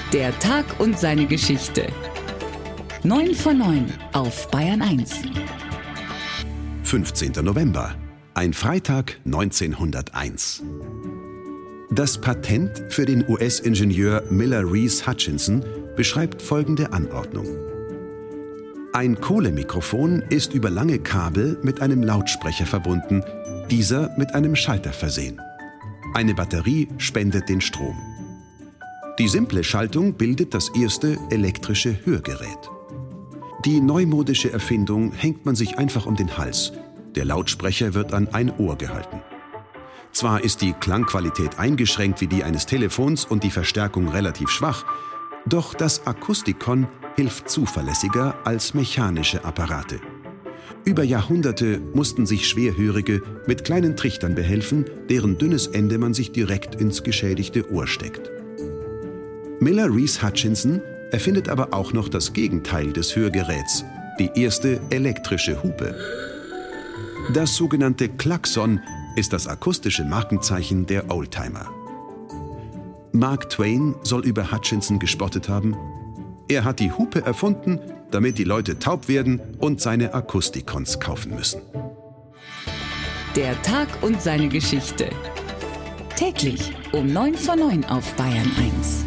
Der Tag und seine Geschichte. 9 von 9 auf Bayern 1. 15. November, ein Freitag 1901. Das Patent für den US-Ingenieur Miller Reese Hutchinson beschreibt folgende Anordnung. Ein Kohlemikrofon ist über lange Kabel mit einem Lautsprecher verbunden, dieser mit einem Schalter versehen. Eine Batterie spendet den Strom. Die simple Schaltung bildet das erste elektrische Hörgerät. Die neumodische Erfindung hängt man sich einfach um den Hals. Der Lautsprecher wird an ein Ohr gehalten. Zwar ist die Klangqualität eingeschränkt wie die eines Telefons und die Verstärkung relativ schwach, doch das Akustikon hilft zuverlässiger als mechanische Apparate. Über Jahrhunderte mussten sich Schwerhörige mit kleinen Trichtern behelfen, deren dünnes Ende man sich direkt ins geschädigte Ohr steckt. Miller Reese Hutchinson erfindet aber auch noch das Gegenteil des Hörgeräts, die erste elektrische Hupe. Das sogenannte Klaxon ist das akustische Markenzeichen der Oldtimer. Mark Twain soll über Hutchinson gespottet haben: Er hat die Hupe erfunden, damit die Leute taub werden und seine Akustikons kaufen müssen. Der Tag und seine Geschichte. Täglich um 9 von 9 auf Bayern 1.